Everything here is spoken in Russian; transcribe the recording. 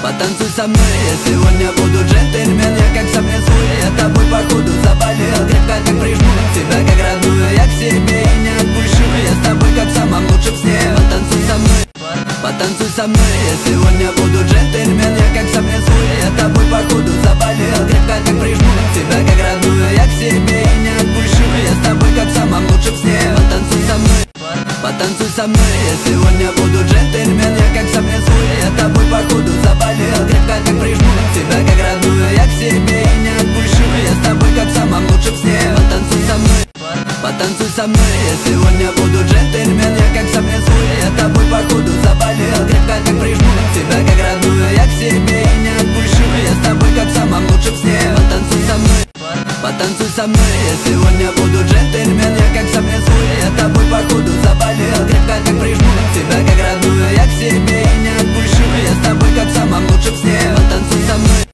Потанцуй со мной, я сегодня буду джентльмен. Я как сам рисую, я тобой походу заболел. Крепко так прижму тебя как родную, я к себе и не отпущу. Я с тобой как в самом лучшем сне. Потанцуй со мной, потанцуй со мной, я сегодня буду джентльмен. Я как сам рисую, я тобой походу заболел. Крепко так прижму тебя как родную, я к себе и не отпущу. Я с тобой как в самом лучшем сне. Потанцуй со мной, потанцуй со мной, я сегодня буду джентльмен. Я как сам рисую, я тобой походу заболел. Крепко так прижму тебя как родную, я к себе и не отпущу. Я с тобой как в самом лучшем сне. Потанцуй со мной, потанцуй со мной, я сегодня буду джентльмен. Я как сам рисую, я тобой походу заболел. Крепко так прижму тебя как родную, я к себе и не отпущу. Я с тобой как в самом лучшем сне. Потанцуй со мной, потанцуй со мной,